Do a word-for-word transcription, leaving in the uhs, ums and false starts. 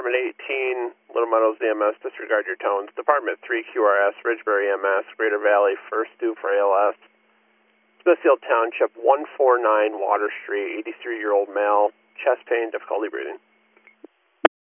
Department eighteen, Little Meadows E M S, disregard your tones. Department three Q R S, Ridgebury E M S, Greater Valley, First Due for A L S. Smithfield Township, one forty-nine Water Street, eighty-three-year-old male, chest pain, difficulty breathing.